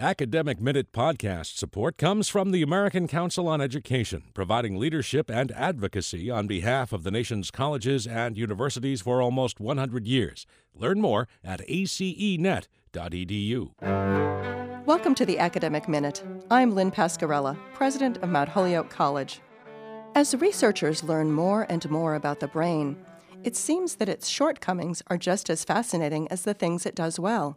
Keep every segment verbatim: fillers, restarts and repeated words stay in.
Academic Minute podcast support comes from the American Council on Education, providing leadership and advocacy on behalf of the nation's colleges and universities for almost one hundred years. Learn more at a c e net dot e d u. Welcome to the Academic Minute. I'm Lynn Pascarella, president of Mount Holyoke College. As researchers learn more and more about the brain, it seems that its shortcomings are just as fascinating as the things it does well.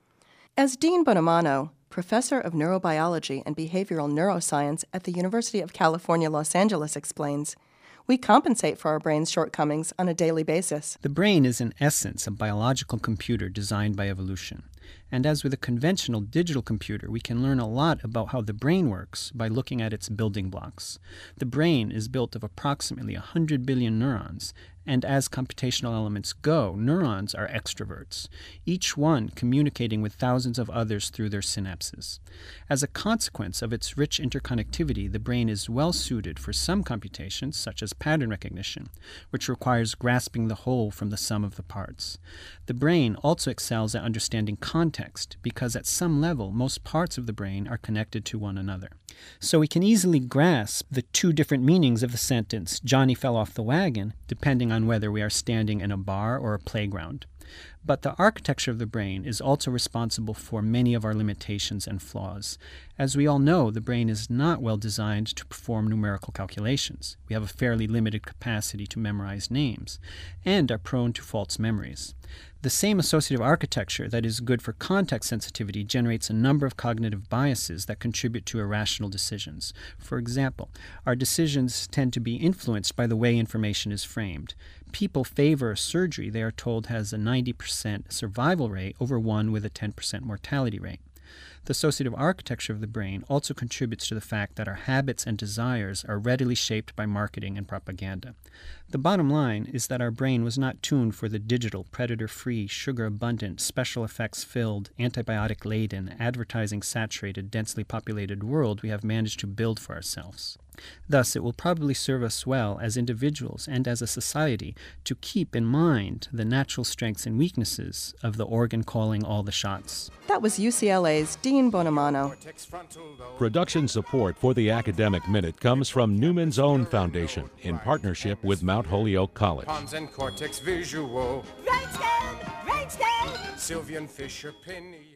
As Dean Bonamano, professor of neurobiology and behavioral neuroscience at the University of California, Los Angeles, explains, we compensate for our brain's shortcomings on a daily basis. The brain is in essence a biological computer designed by evolution. And as with a conventional digital computer, we can learn a lot about how the brain works by looking at its building blocks. The brain is built of approximately one hundred billion neurons, and as computational elements go, neurons are extroverts, each one communicating with thousands of others through their synapses. As a consequence of its rich interconnectivity, the brain is well suited for some computations, such as pattern recognition, which requires grasping the whole from the sum of the parts. The brain also excels at understanding context, because at some level, most parts of the brain are connected to one another. So we can easily grasp the two different meanings of the sentence, Johnny fell off the wagon, depending on whether we are standing in a bar or a playground. But the architecture of the brain is also responsible for many of our limitations and flaws. As we all know, the brain is not well designed to perform numerical calculations. We have a fairly limited capacity to memorize names, and are prone to false memories. The same associative architecture that is good for context sensitivity generates a number of cognitive biases that contribute to irrational decisions. For example, our decisions tend to be influenced by the way information is framed. People favor a surgery they are told has a ninety percent survival rate over one with a ten percent mortality rate. The associative architecture of the brain also contributes to the fact that our habits and desires are readily shaped by marketing and propaganda. The bottom line is that our brain was not tuned for the digital, predator-free, sugar-abundant, special effects-filled, antibiotic-laden, advertising-saturated, densely populated world we have managed to build for ourselves. Thus, it will probably serve us well as individuals and as a society to keep in mind the natural strengths and weaknesses of the organ calling all the shots. That was U C L A's Dean Bonamano. Production support for the Academic Minute comes from Newman's Own Foundation in partnership with Mount Holyoke College. Pons and cortex visual. Right stand, right stand. Sylvian Fisher Penny.